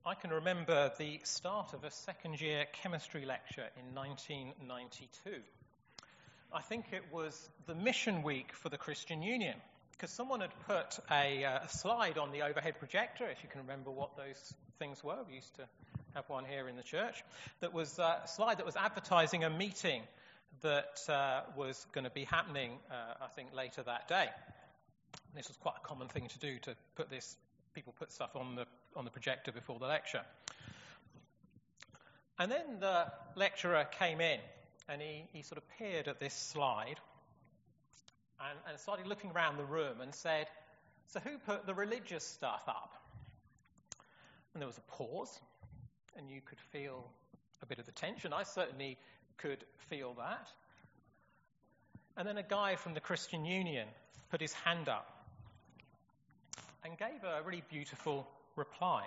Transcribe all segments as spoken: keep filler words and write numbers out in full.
I can remember the start of a second year chemistry lecture in nineteen ninety-two. I think it was the mission week for the Christian Union, because someone had put a, uh, a slide on the overhead projector, if you can remember what those things were. We used to have one here in the church. That was uh, a slide that was advertising a meeting that uh, was going to be happening, uh, I think, later that day. This was quite a common thing to do, to put this, people put stuff on the on the projector before the lecture. And then the lecturer came in, and he, he sort of peered at this slide and, and started looking around the room and said, "So who put the religious stuff up?" And there was a pause, and you could feel a bit of the tension. I certainly could feel that. And then a guy from the Christian Union put his hand up and gave a really beautiful reply.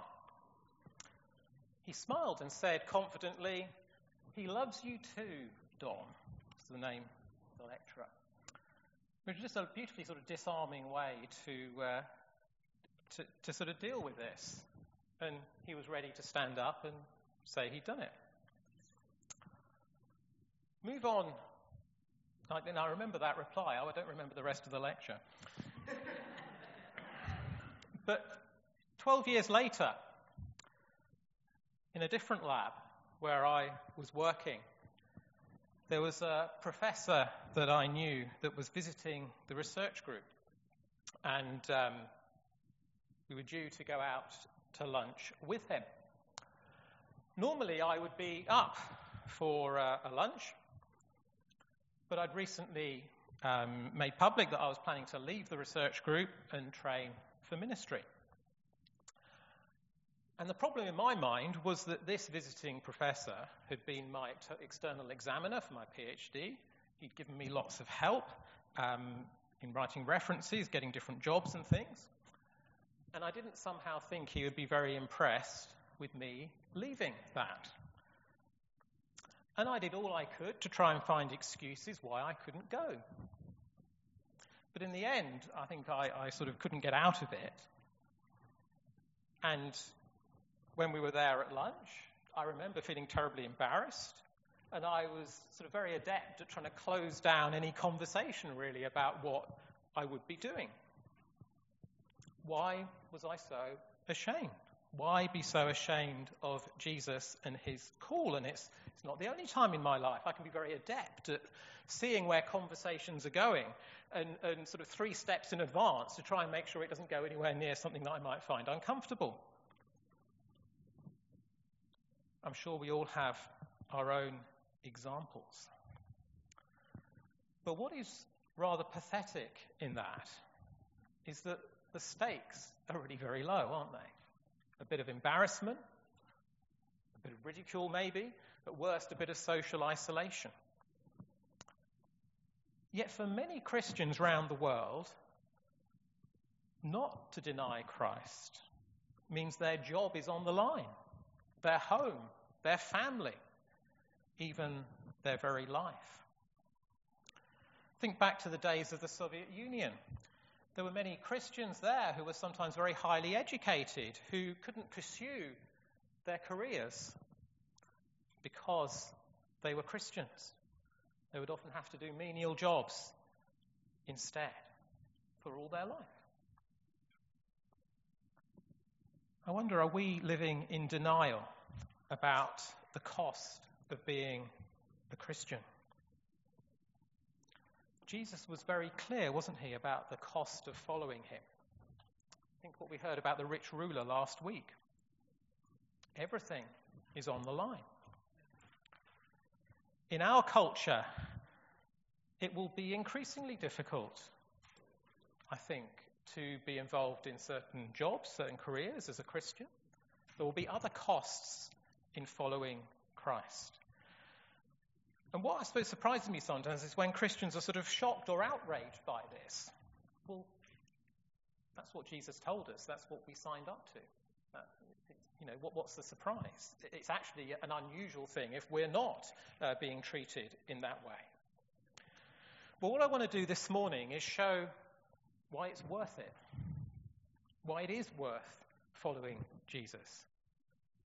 He smiled and said confidently, "He loves you too, Don." That's the name of the lecturer. Which is just a beautifully sort of disarming way to, uh, to to sort of deal with this. And he was ready to stand up and say he'd done it. Move on. I, and I remember that reply. I don't remember the rest of the lecture. But twelve years later, in a different lab where I was working, there was a professor that I knew that was visiting the research group. And um, we were due to go out to lunch with him. Normally, I would be up for uh, a lunch, but I'd recently um, made public that I was planning to leave the research group and train for ministry. And the problem in my mind was that this visiting professor had been my t- external examiner for my PhD. He'd given me lots of help um, in writing references, getting different jobs and things. And I didn't somehow think he would be very impressed with me leaving that. And I did all I could to try and find excuses why I couldn't go. But in the end, I think I, I sort of couldn't get out of it. And when we were there at lunch, I remember feeling terribly embarrassed. And I was sort of very adept at trying to close down any conversation, really, about what I would be doing. Why was I so ashamed? Why be so ashamed of Jesus and his call? And it's, it's not the only time in my life. I can be very adept at seeing where conversations are going and, and sort of three steps in advance to try and make sure it doesn't go anywhere near something that I might find uncomfortable. I'm sure we all have our own examples. But what is rather pathetic in that is that the stakes are really very low, aren't they? A bit of embarrassment, a bit of ridicule maybe, at worst a bit of social isolation. Yet for many Christians around the world, not to deny Christ means their job is on the line, their home, their family, even their very life. Think back to the days of the Soviet Union. There were many Christians there who were sometimes very highly educated, who couldn't pursue their careers because they were Christians. They would often have to do menial jobs instead for all their life. I wonder, are we living in denial about the cost of being a Christian? Jesus was very clear, wasn't he, about the cost of following him. Think what we heard about the rich ruler last week. Everything is on the line. In our culture, it will be increasingly difficult, I think, to be involved in certain jobs, certain careers as a Christian. There will be other costs in following Christ. And what I suppose surprises me sometimes is when Christians are sort of shocked or outraged by this. Well, that's what Jesus told us. That's what we signed up to. That, you know, what, what's the surprise? It's actually an unusual thing if we're not uh, being treated in that way. Well, what I want to do this morning is show why it's worth it. Why it is worth following Jesus.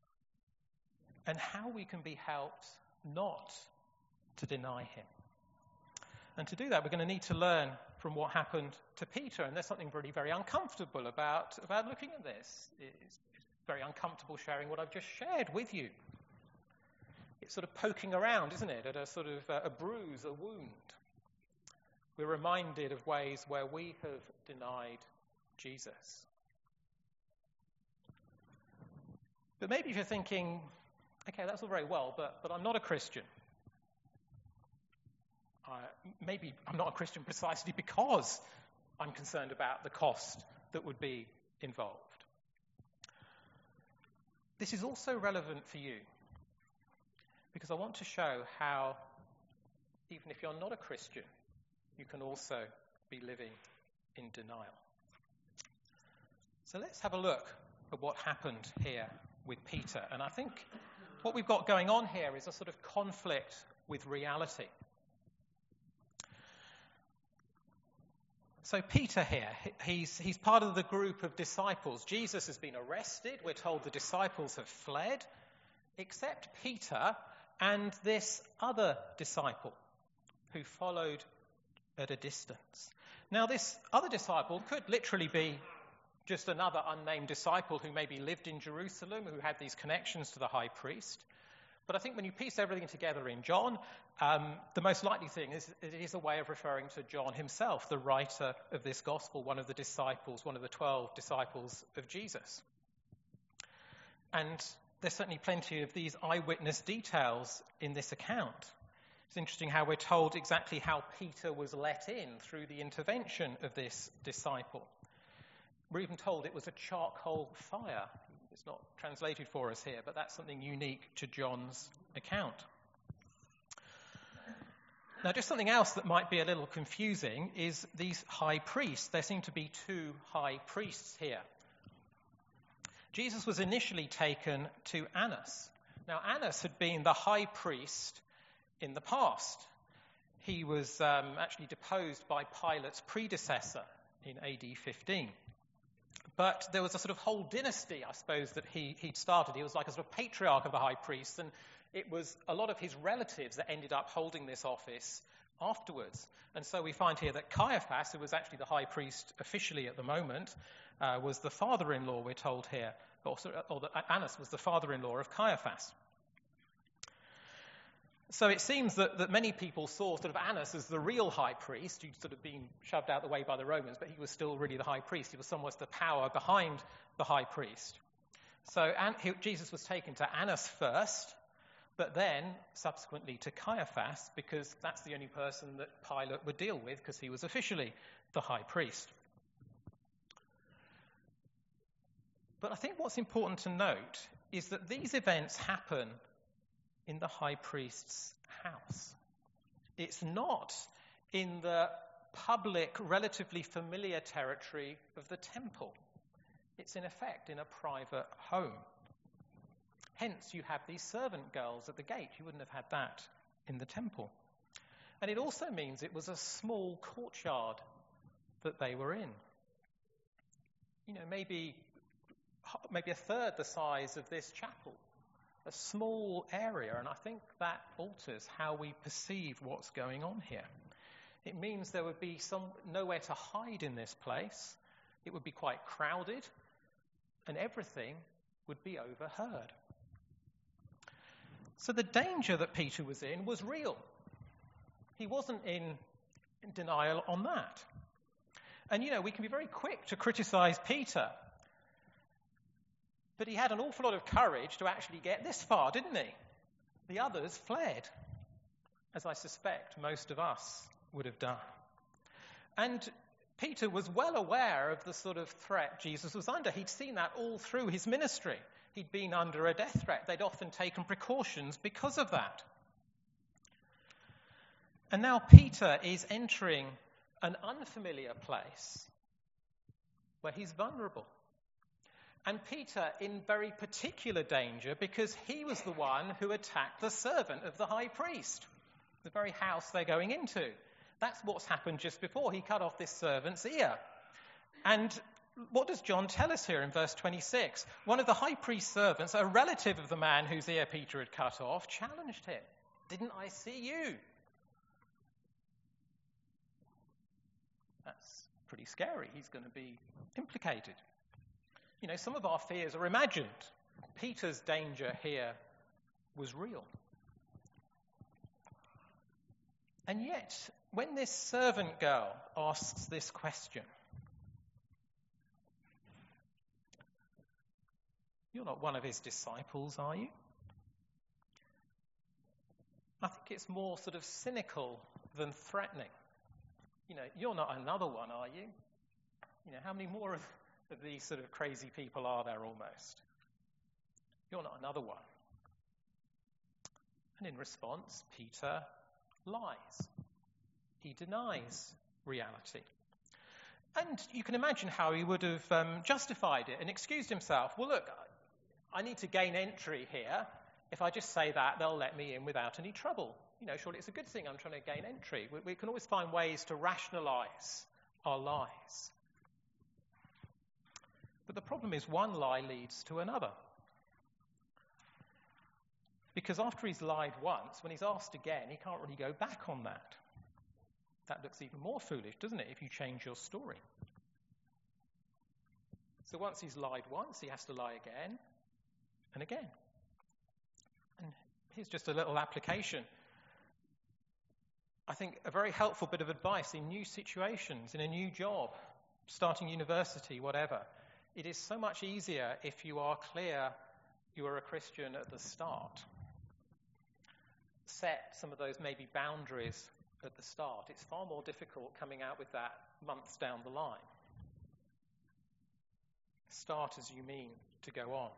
and how we can be helped not to deny him. And to do that, we're going to need to learn from what happened to Peter. And there's something really very uncomfortable about, about looking at this. It's, it's very uncomfortable sharing what I've just shared with you. It's sort of poking around, isn't it, at a sort of uh, a bruise, a wound. We're reminded of ways where we have denied Jesus. But maybe if you're thinking, okay, that's all very well, but, but I'm not a Christian. Uh, maybe I'm not a Christian precisely because I'm concerned about the cost that would be involved. This is also relevant for you because I want to show how, even if you're not a Christian, you can also be living in denial. So let's have a look at what happened here with Peter. And I think what we've got going on here is a sort of conflict with reality. So Peter here, he's, he's part of the group of disciples. Jesus has been arrested. We're told the disciples have fled, except Peter and this other disciple who followed at a distance. Now, this other disciple could literally be just another unnamed disciple who maybe lived in Jerusalem, who had these connections to the high priest. But I think when you piece everything together in John, um, the most likely thing is it is a way of referring to John himself, the writer of this gospel, one of the disciples, one of the twelve disciples of Jesus. And there's certainly plenty of these eyewitness details in this account. It's interesting how we're told exactly how Peter was let in through the intervention of this disciple. We're even told it was a charcoal fire. It's not translated for us here, but that's something unique to John's account. Now, just something else that might be a little confusing is these high priests. There seem to be two high priests here. Jesus was initially taken to Annas. Now, Annas had been the high priest in the past. He was um, actually deposed by Pilate's predecessor in A D fifteen. But there was a sort of whole dynasty, I suppose, that he, he'd started. He was like a sort of patriarch of the high priests, and it was a lot of his relatives that ended up holding this office afterwards. And so we find here that Caiaphas, who was actually the high priest officially at the moment, uh, was the father-in-law, we're told here, or, or that Annas was the father-in-law of Caiaphas. So it seems that, that many people saw sort of Annas as the real high priest, who'd sort of been shoved out the way by the Romans, but he was still really the high priest. He was somewhat the power behind the high priest. So An- he, Jesus was taken to Annas first, but then subsequently to Caiaphas, because that's the only person that Pilate would deal with, because he was officially the high priest. But I think what's important to note is that these events happen in the high priest's house. It's not in the public, relatively familiar territory of the temple. It's in effect in a private home. Hence, you have these servant girls at the gate. You wouldn't have had that in the temple. And it also means it was a small courtyard that they were in. You know, maybe, maybe a third the size of this chapel. A small area, and I think that alters how we perceive what's going on here. It means there would be some nowhere to hide in this place. It would be quite crowded, and everything would be overheard. So the danger that Peter was in was real. He wasn't in, in denial on that. And, you know, we can be very quick to criticize Peter. But he had an awful lot of courage to actually get this far, didn't he? The others fled, as I suspect most of us would have done. And Peter was well aware of the sort of threat Jesus was under. He'd seen that all through his ministry. He'd been under a death threat. They'd often taken precautions because of that. And now Peter is entering an unfamiliar place where he's vulnerable. And Peter in very particular danger because he was the one who attacked the servant of the high priest, the very house they're going into. That's what's happened just before. He cut off this servant's ear. And what does John tell us here in verse twenty-six? One of the high priest's servants, a relative of the man whose ear Peter had cut off, challenged him. Didn't I see you? That's pretty scary. He's going to be implicated. You know, some of our fears are imagined. Peter's danger here was real. And yet, when this servant girl asks this question, "You're not one of his disciples, are you?" I think it's more sort of cynical than threatening. You know, "You're not another one, are you?" You know, how many more of, of these sort of crazy people are there almost? "You're not another one." And in response, Peter lies. He denies reality. And you can imagine how he would have um, justified it and excused himself. "Well, look, I need to gain entry here. If I just say that, they'll let me in without any trouble. You know, surely it's a good thing I'm trying to gain entry." We, we can always find ways to rationalize our lies. But the problem is one lie leads to another. Because after he's lied once, when he's asked again, he can't really go back on that. That looks even more foolish, doesn't it, if you change your story? So once he's lied once, he has to lie again and again. And here's just a little application. I think a very helpful bit of advice in new situations, in a new job, starting university, whatever. It is so much easier if you are clear you are a Christian at the start. Set some of those maybe boundaries at the start. It's far more difficult coming out with that months down the line. Start as you mean to go on.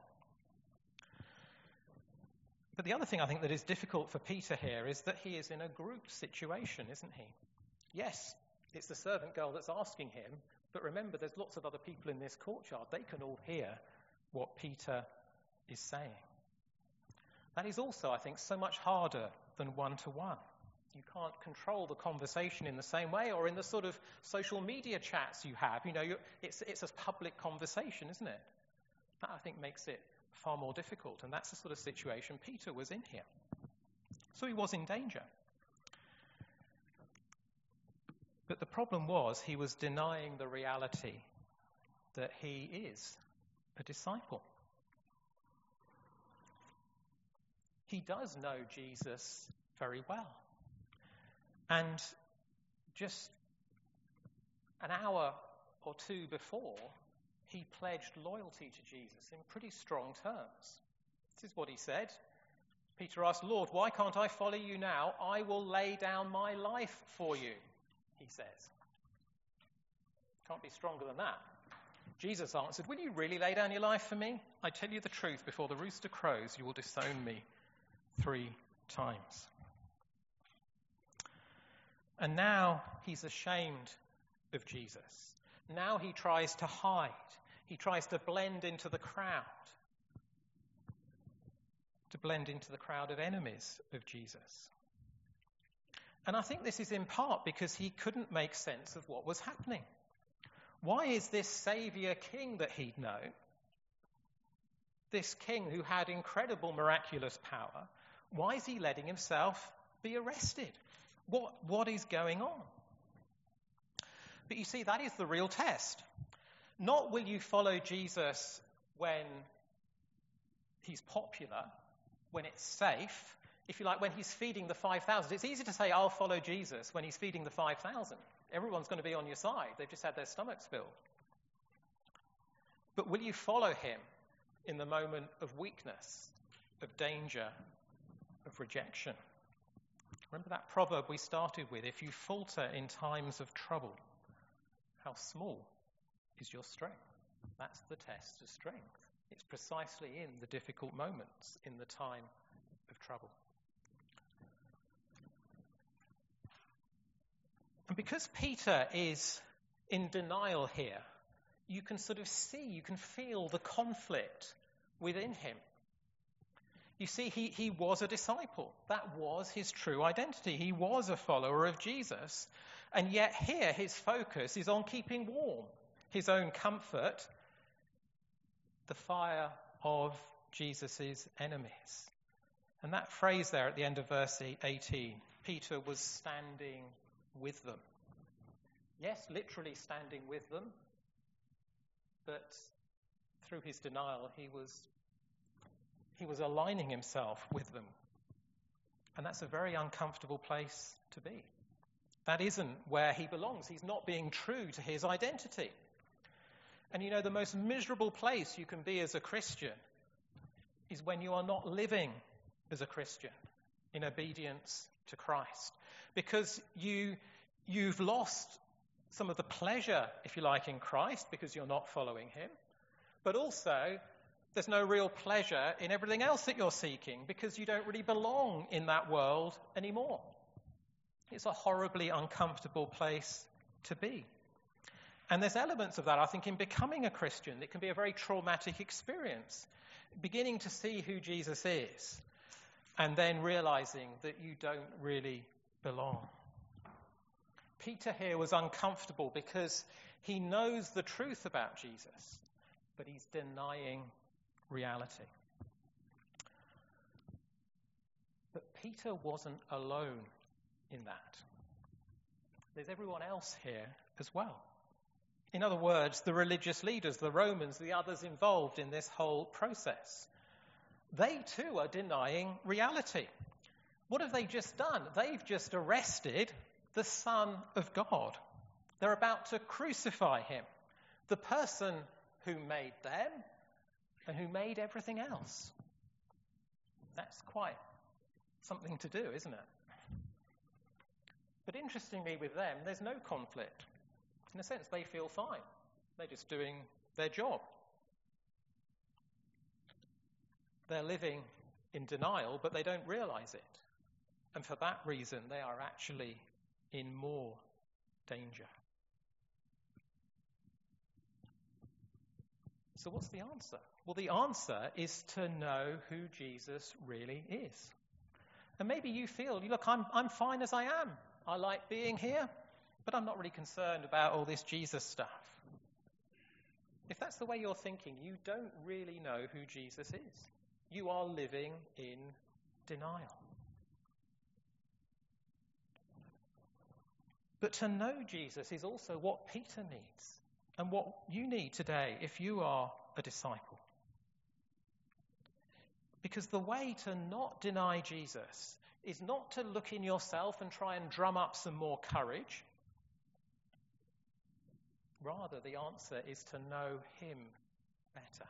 But the other thing I think that is difficult for Peter here is that he is in a group situation, isn't he? Yes, it's the servant girl that's asking him, but remember there's lots of other people in this courtyard. They can all hear what Peter is saying. That is also, I think, so much harder than one-to-one. You can't control the conversation in the same way, or in the sort of social media chats you have. You know, you're, it's, it's a public conversation, isn't it? That, I think, makes it far more difficult, and that's the sort of situation Peter was in here. So he was in danger. But the problem was he was denying the reality that he is a disciple. He does know Jesus very well. And just an hour or two before, he pledged loyalty to Jesus in pretty strong terms. This is what he said. Peter asked, "Lord, why can't I follow you now? I will lay down my life for you," he says. Can't be stronger than that. Jesus answered, "Will you really lay down your life for me? I tell you the truth, before the rooster crows, you will disown me three times." And now he's ashamed of Jesus. Now he tries to hide. He tries to blend into the crowd. To blend into the crowd of enemies of Jesus. And I think this is in part because he couldn't make sense of what was happening. Why is this Saviour King that he'd known, this king who had incredible miraculous power, why is he letting himself be arrested? What, what is going on? But you see, that is the real test. Not will you follow Jesus when he's popular, when it's safe. If you like, when he's feeding the five thousand. It's easy to say, I'll follow Jesus when he's feeding the five thousand. Everyone's going to be on your side. They've just had their stomachs filled. But will you follow him in the moment of weakness, of danger, of rejection? Remember that proverb we started with, if you falter in times of trouble, how small is your strength? That's the test of strength. It's precisely in the difficult moments, in the time of trouble. And because Peter is in denial here, you can sort of see, you can feel the conflict within him. You see, he, he was a disciple. That was his true identity. He was a follower of Jesus. And yet here his focus is on keeping warm. his own comfort, the fire of Jesus' enemies. And that phrase there at the end of verse eighteen, Peter was standing with them. Yes, literally standing with them, but through his denial, he was he was aligning himself with them. And that's a very uncomfortable place to be. That isn't where he belongs. He's not being true to his identity. And you know, the most miserable place you can be as a Christian is when you are not living as a Christian in obedience to Christ. Because you, you've lost some of the pleasure, if you like, in Christ because you're not following him. But also, there's no real pleasure in everything else that you're seeking because you don't really belong in that world anymore. It's a horribly uncomfortable place to be. And there's elements of that, I think, in becoming a Christian. It can be a very traumatic experience. Beginning to see who Jesus is and then realizing that you don't really belong. Peter here was uncomfortable because he knows the truth about Jesus, but he's denying reality. But Peter wasn't alone in that. There's everyone else here as well. In other words, the religious leaders, the Romans, the others involved in this whole process, they too are denying reality. What have they just done? They've just arrested the Son of God. They're about to crucify him, the person who made them and who made everything else. That's quite something to do, isn't it? But interestingly with them, there's no conflict. In a sense, they feel fine. They're just doing their job. They're living in denial, but they don't realize it. And for that reason, they are actually in more danger. So what's the answer? Well, the answer is to know who Jesus really is. And maybe you feel, look, I'm, I'm fine as I am. I like being here, but I'm not really concerned about all this Jesus stuff. If that's the way you're thinking, you don't really know who Jesus is. You are living in denial. But to know Jesus is also what Peter needs and what you need today if you are a disciple. Because the way to not deny Jesus is not to look in yourself and try and drum up some more courage. Rather, the answer is to know him better.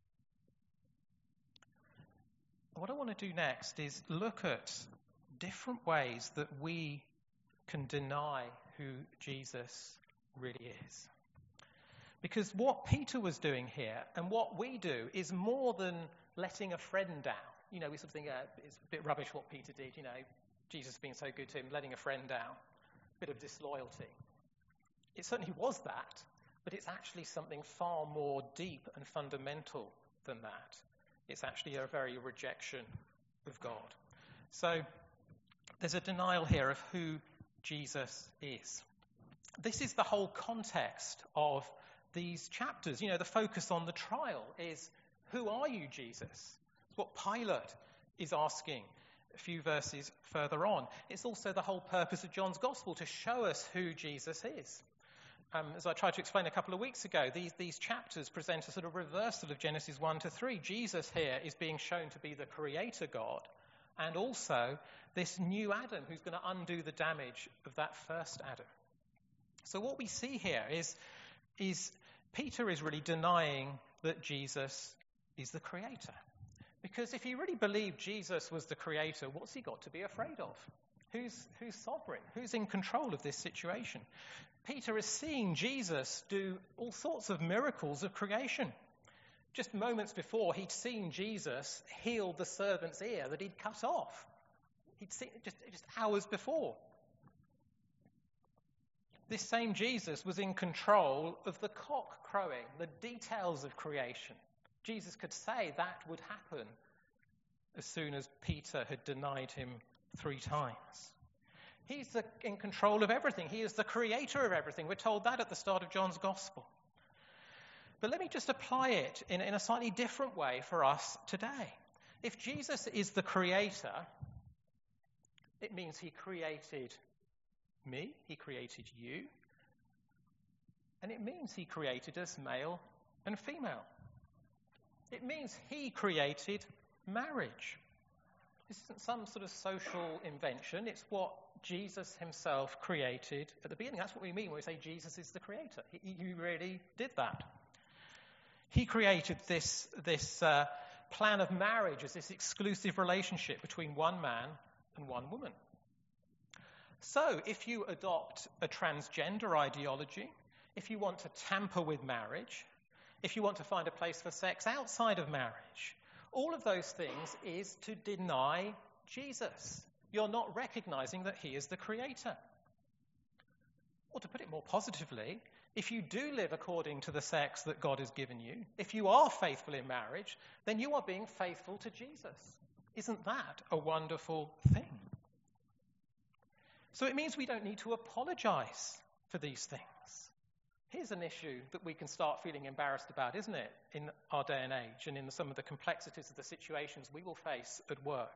What I want to do next is look at different ways that we can deny who Jesus really is. Because what Peter was doing here and what we do is more than letting a friend down. You know, we sort of think, uh, it's a bit rubbish what Peter did, you know, Jesus being so good to him, letting a friend down, a bit of disloyalty. It certainly was that, but it's actually something far more deep and fundamental than that. It's actually a very rejection of God. So there's a denial here of who Jesus is. This is the whole context of these chapters. You know, the focus on the trial is, who are you, Jesus? It's what Pilate is asking a few verses further on. It's also the whole purpose of John's Gospel, to show us who Jesus is. Um, as I tried to explain a couple of weeks ago, these, these chapters present a sort of reversal of Genesis one to three. Jesus here is being shown to be the creator God, and also this new Adam who's going to undo the damage of that first Adam. So what we see here is, is Peter is really denying that Jesus is the creator. Because if he really believed Jesus was the creator, what's he got to be afraid of? Who's, who's sovereign? Who's in control of this situation? Peter is seeing Jesus do all sorts of miracles of creation. Just moments before, he'd seen Jesus heal the servant's ear that he'd cut off. He'd seen it just, just hours before. This same Jesus was in control of the cock crowing, the details of creation. Jesus could say that would happen as soon as Peter had denied him three times. He's the, in control of everything. He is the creator of everything. We're told that at the start of John's Gospel. But let me just apply it in, in a slightly different way for us today. If Jesus is the creator, it means he created me, he created you, and it means he created us male and female. It means he created marriage. This isn't some sort of social invention. It's what Jesus himself created at the beginning. That's what we mean when we say Jesus is the creator. He, he really did that. He created this, this uh, plan of marriage as this exclusive relationship between one man and one woman. So if you adopt a transgender ideology, if you want to tamper with marriage, if you want to find a place for sex outside of marriage, all of those things is to deny Jesus. You're not recognizing that he is the creator. Or to put it more positively, if you do live according to the sex that God has given you, if you are faithful in marriage, then you are being faithful to Jesus. Isn't that a wonderful thing? So it means we don't need to apologize for these things. Here's an issue that we can start feeling embarrassed about, isn't it, in our day and age and in some of the complexities of the situations we will face at work.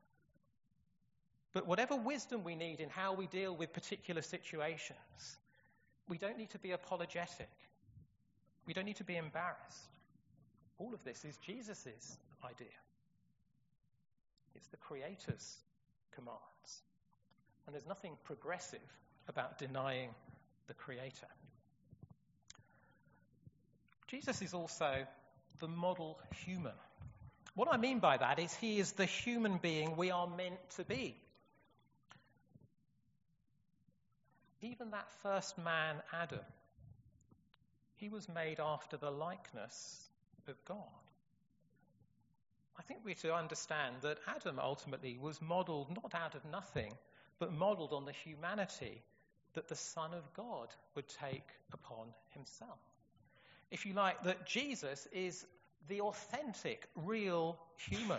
But whatever wisdom we need in how we deal with particular situations, we don't need to be apologetic. We don't need to be embarrassed. All of this is Jesus' idea. It's the Creator's commands. And there's nothing progressive about denying the Creator. Jesus is also the model human. What I mean by that is he is the human being we are meant to be. Even that first man, Adam, he was made after the likeness of God. I think we're to understand that Adam ultimately was modelled not out of nothing, but modelled on the humanity that the Son of God would take upon himself. If you like, that Jesus is the authentic, real human.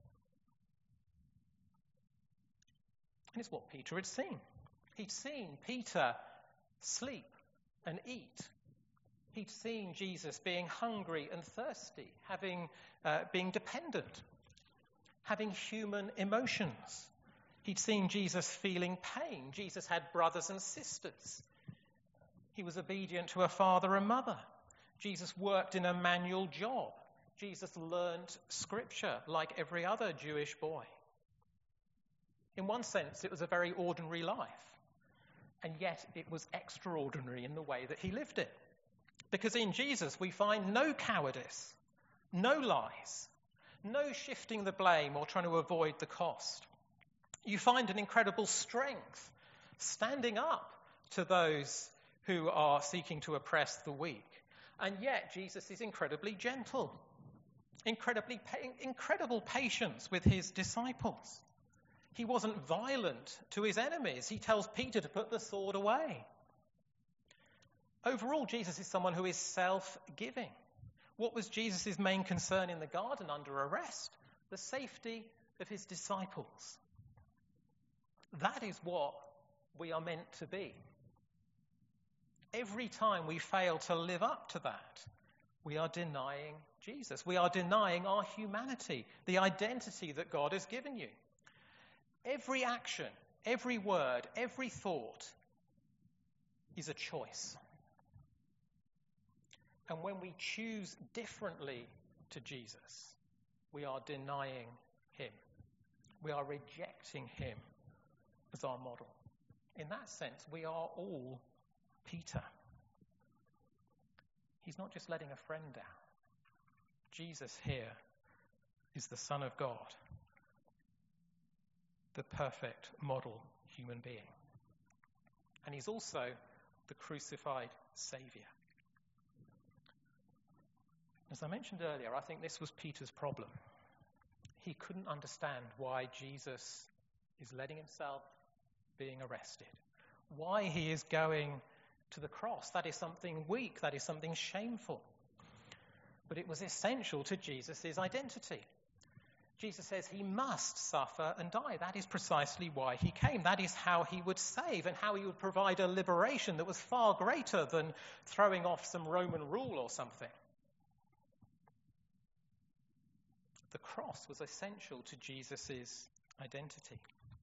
And it's what Peter had seen. He'd seen Peter sleep and eat. He'd seen Jesus being hungry and thirsty, having, uh, being dependent, having human emotions. He'd seen Jesus feeling pain. Jesus had brothers and sisters. He was obedient to a father and mother. Jesus worked in a manual job. Jesus learned scripture like every other Jewish boy. In one sense, it was a very ordinary life. And yet it was extraordinary in the way that he lived it. Because in Jesus we find no cowardice, no lies, no shifting the blame or trying to avoid the cost. You find an incredible strength standing up to those who are seeking to oppress the weak. And yet Jesus is incredibly gentle, incredibly incredible patience with his disciples. He wasn't violent to his enemies. He tells Peter to put the sword away. Overall, Jesus is someone who is self-giving. What was Jesus' main concern in the garden under arrest? The safety of his disciples. That is what we are meant to be. Every time we fail to live up to that, we are denying Jesus. We are denying our humanity, the identity that God has given you. Every action, every word, every thought is a choice. And when we choose differently to Jesus, we are denying him. We are rejecting him as our model. In that sense, we are all Peter. He's not just letting a friend down. Jesus here is the Son of God, the perfect model human being. And he's also the crucified Saviour. As I mentioned earlier, I think this was Peter's problem. He couldn't understand why Jesus is letting himself being arrested, why he is going to the cross. That is something weak, that is something shameful. But it was essential to Jesus' identity. Jesus says he must suffer and die. That is precisely why he came. That is how he would save and how he would provide a liberation that was far greater than throwing off some Roman rule or something. The cross was essential to Jesus' identity.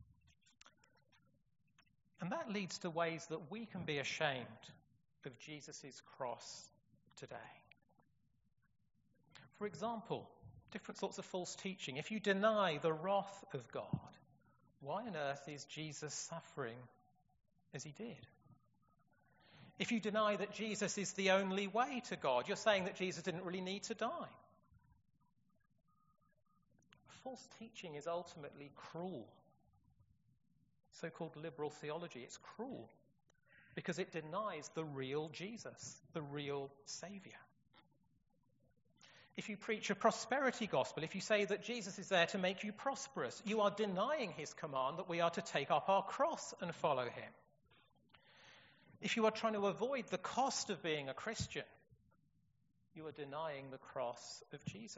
And that leads to ways that we can be ashamed of Jesus' cross today. For example, different sorts of false teaching. If you deny the wrath of God, why on earth is Jesus suffering as he did? If you deny that Jesus is the only way to God, you're saying that Jesus didn't really need to die. False teaching is ultimately cruel. So-called liberal theology, it's cruel because it denies the real Jesus, the real Saviour. If you preach a prosperity gospel, if you say that Jesus is there to make you prosperous, you are denying his command that we are to take up our cross and follow him. If you are trying to avoid the cost of being a Christian, you are denying the cross of Jesus.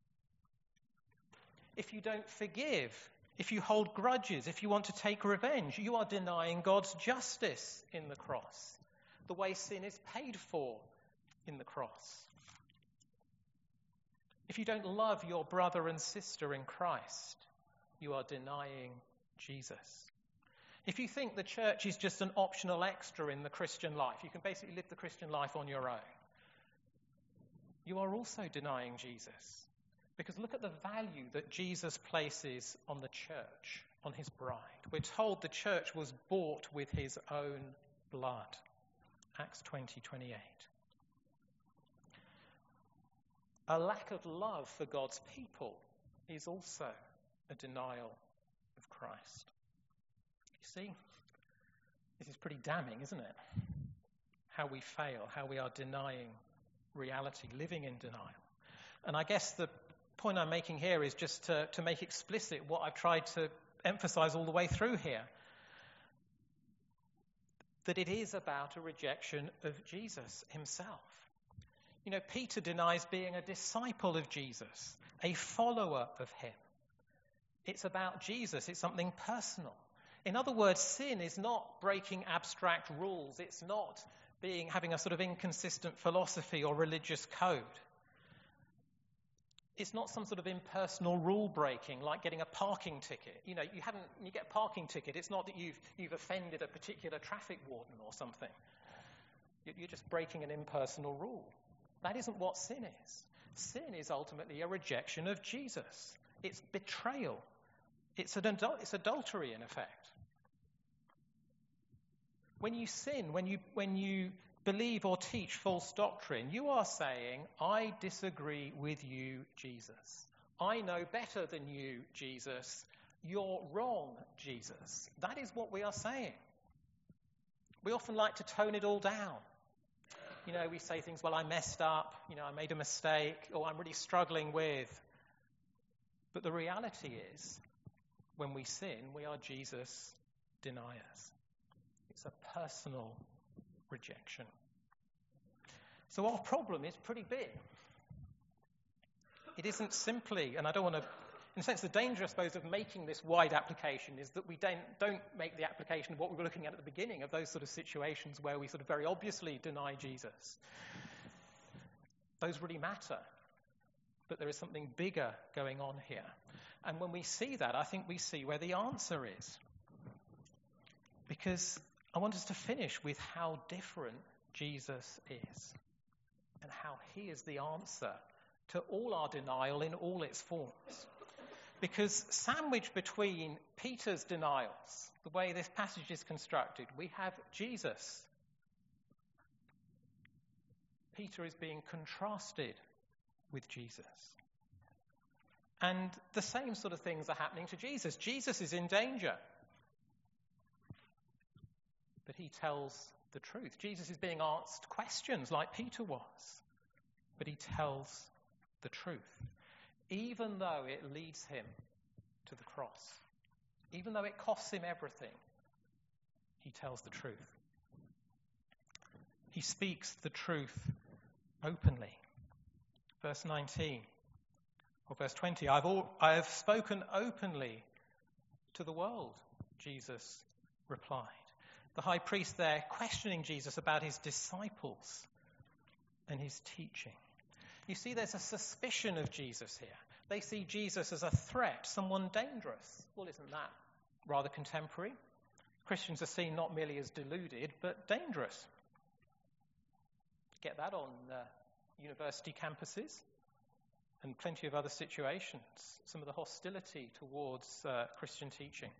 If you don't forgive, if you hold grudges, if you want to take revenge, you are denying God's justice in the cross, the way sin is paid for in the cross. If you don't love your brother and sister in Christ, you are denying Jesus. If you think the church is just an optional extra in the Christian life, you can basically live the Christian life on your own, you are also denying Jesus. Because look at the value that Jesus places on the church, on his bride. We're told the church was bought with his own blood. Acts twenty twenty-eight. A lack of love for God's people is also a denial of Christ. You see, this is pretty damning, isn't it? How we fail, how we are denying reality, living in denial. And I guess the point I'm making here is just to, to make explicit what I've tried to emphasize all the way through here. That it is about a rejection of Jesus himself. You know, Peter denies being a disciple of Jesus, a follower of him. It's about Jesus. It's something personal. In other words, sin is not breaking abstract rules. It's not being having a sort of inconsistent philosophy or religious code. It's not some sort of impersonal rule breaking, like getting a parking ticket. You know, you haven't. You get a parking ticket. It's not that you've you've offended a particular traffic warden or something. You're just breaking an impersonal rule. That isn't what sin is. Sin is ultimately a rejection of Jesus. It's betrayal. It's an adul- it's adultery in effect. When you sin, when you when you believe or teach false doctrine, you are saying, I disagree with you, Jesus. I know better than you, Jesus. You're wrong, Jesus. That is what we are saying. We often like to tone it all down. You know, we say things, well, I messed up, you know, I made a mistake, or I'm really struggling with. But the reality is, when we sin, we are Jesus deniers. It's a personal rejection. So our problem is pretty big. It isn't simply, and I don't want to, in a sense, the danger, I suppose, of making this wide application is that we don't, don't make the application of what we were looking at at the beginning, of those sort of situations where we sort of very obviously deny Jesus. Those really matter. But there is something bigger going on here. And when we see that, I think we see where the answer is. Because I want us to finish with how different Jesus is and how he is the answer to all our denial in all its forms. Because sandwiched between Peter's denials, the way this passage is constructed, we have Jesus. Peter is being contrasted with Jesus. And the same sort of things are happening to Jesus. Jesus is in danger. But he tells the truth. Jesus is being asked questions like Peter was. But he tells the truth. Even though it leads him to the cross. Even though it costs him everything. He tells the truth. He speaks the truth openly. Verse nineteen. Or verse twenty. I've all, I have spoken openly to the world, Jesus replied. The high priest there questioning Jesus about his disciples and his teaching. You see, there's a suspicion of Jesus here. They see Jesus as a threat, someone dangerous. Well, isn't that rather contemporary? Christians are seen not merely as deluded, but dangerous. Get that on uh, university campuses and plenty of other situations, some of the hostility towards uh, Christian teaching.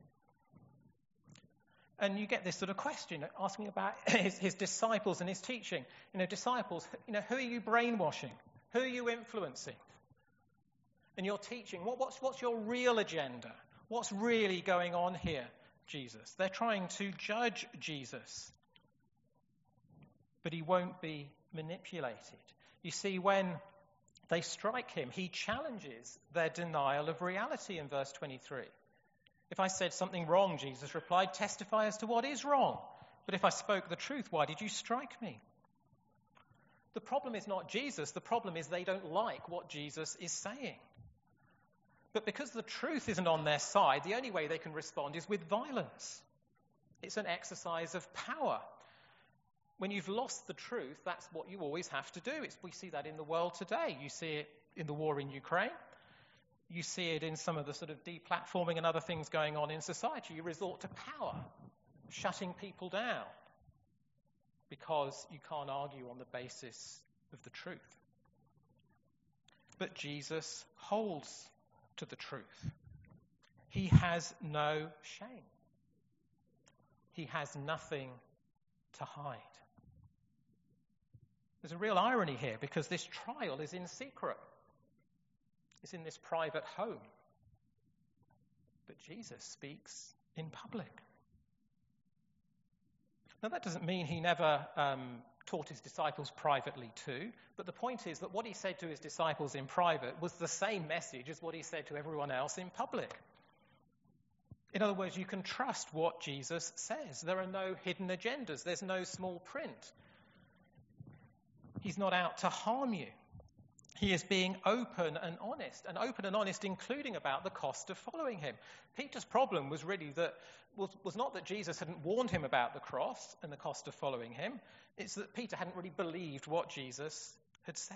And you get this sort of question asking about his, his disciples and his teaching. You know, disciples, you know, who are you brainwashing? Who are you influencing? And your teaching, what, what's, what's your real agenda? What's really going on here, Jesus? They're trying to judge Jesus, but he won't be manipulated. You see, when they strike him, he challenges their denial of reality in verse twenty-three. If I said something wrong, Jesus replied, testify as to what is wrong. But if I spoke the truth, why did you strike me? The problem is not Jesus. The problem is they don't like what Jesus is saying. But because the truth isn't on their side, the only way they can respond is with violence. It's an exercise of power. When you've lost the truth, that's what you always have to do. It's, we see that in the world today. You see it in the war in Ukraine. You see it in some of the sort of deplatforming and other things going on in society. You resort to power, shutting people down because you can't argue on the basis of the truth. But Jesus holds to the truth. He has no shame. He has nothing to hide. There's a real irony here because this trial is in secret. It's in this private home. But Jesus speaks in public. Now, that doesn't mean he never um, taught his disciples privately too, but the point is that what he said to his disciples in private was the same message as what he said to everyone else in public. In other words, you can trust what Jesus says. There are no hidden agendas. There's no small print. He's not out to harm you. He is being open and honest, and open and honest including about the cost of following him. Peter's problem was really that, was, was not that Jesus hadn't warned him about the cross and the cost of following him. It's that Peter hadn't really believed what Jesus had said.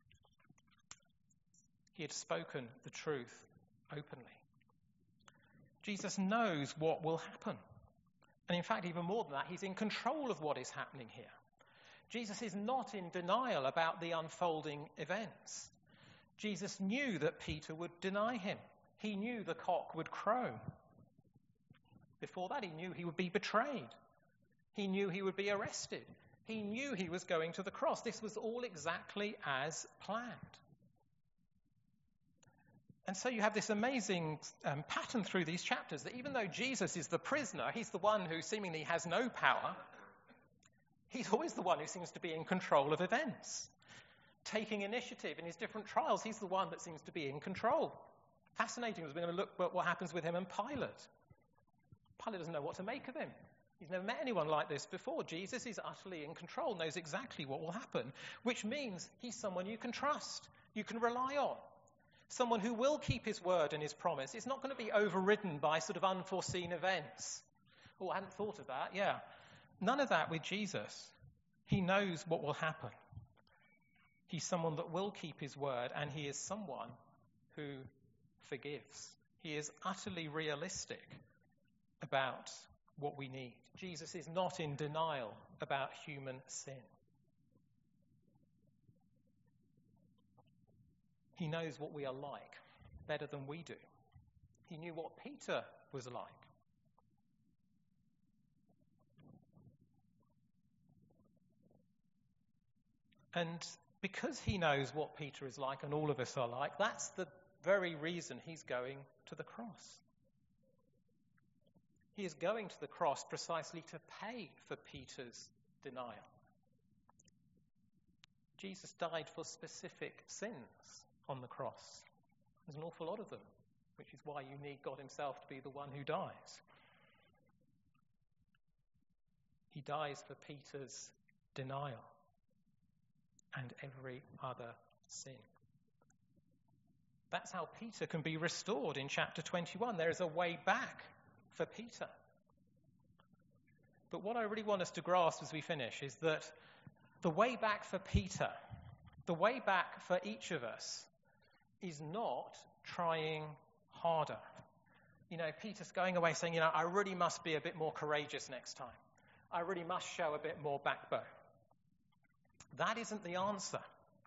He had spoken the truth openly. Jesus knows what will happen. And in fact, even more than that, he's in control of what is happening here. Jesus is not in denial about the unfolding events. Jesus knew that Peter would deny him. He knew the cock would crow. Before that, he knew he would be betrayed. He knew he would be arrested. He knew he was going to the cross. This was all exactly as planned. And so you have this amazing um, pattern through these chapters that even though Jesus is the prisoner, he's the one who seemingly has no power, he's always the one who seems to be in control of events. Taking initiative in his different trials, he's the one that seems to be in control. Fascinating as we're going to look at what happens with him and Pilate. Pilate doesn't know what to make of him. He's never met anyone like this before. Jesus is utterly in control, knows exactly what will happen, which means he's someone you can trust, you can rely on. Someone who will keep his word and his promise. It's not going to be overridden by sort of unforeseen events. Oh, I hadn't thought of that. Yeah. None of that with Jesus. He knows what will happen. He's someone that will keep his word, and he is someone who forgives. He is utterly realistic about what we need. Jesus is not in denial about human sin. He knows what we are like better than we do. He knew what Peter was like. And because he knows what Peter is like and all of us are like, that's the very reason he's going to the cross. He is going to the cross precisely to pay for Peter's denial. Jesus died for specific sins on the cross. There's an awful lot of them, which is why you need God himself to be the one who dies. He dies for Peter's denial and every other sin. That's how Peter can be restored in chapter twenty-one. There is a way back for Peter. But what I really want us to grasp as we finish is that the way back for Peter, the way back for each of us, is not trying harder. You know, Peter's going away saying, you know, I really must be a bit more courageous next time. I really must show a bit more backbone. That isn't the answer.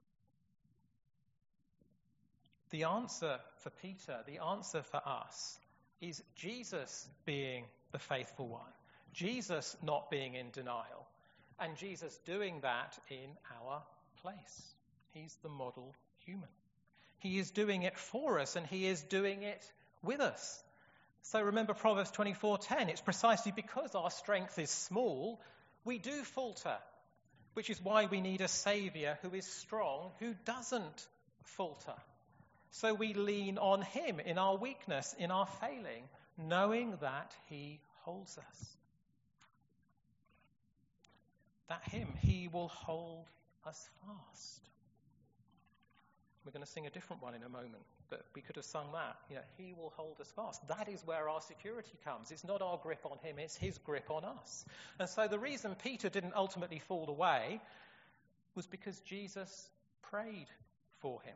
The answer for Peter, the answer for us, is Jesus being the faithful one, Jesus not being in denial, and Jesus doing that in our place. He's the model human. He is doing it for us, and he is doing it with us. So remember Proverbs twenty-four ten, it's precisely because our strength is small, we do falter, which is why we need a saviour who is strong, who doesn't falter. So we lean on him in our weakness, in our failing, knowing that he holds us. That him, he will hold us fast. We're going to sing a different one in a moment, but we could have sung that. You know, he will hold us fast. That is where our security comes. It's not our grip on him, it's his grip on us. And so the reason Peter didn't ultimately fall away was because Jesus prayed for him.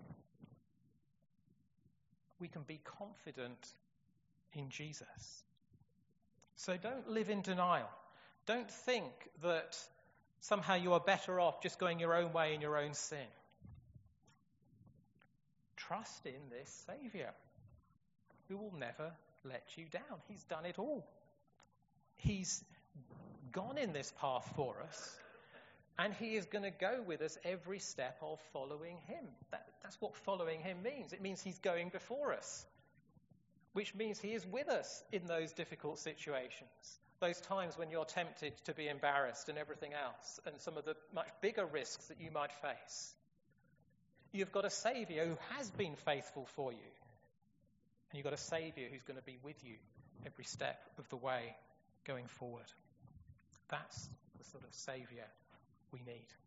We can be confident in Jesus. So don't live in denial. Don't think that somehow you are better off just going your own way in your own sin. Trust in this Saviour who will never let you down. He's done it all. He's gone in this path for us, and he is going to go with us every step of following him. That, that's what following him means. It means he's going before us, which means he is with us in those difficult situations, those times when you're tempted to be embarrassed and everything else, and some of the much bigger risks that you might face. You've got a Saviour who has been faithful for you. And you've got a Saviour who's going to be with you every step of the way going forward. That's the sort of Saviour we need.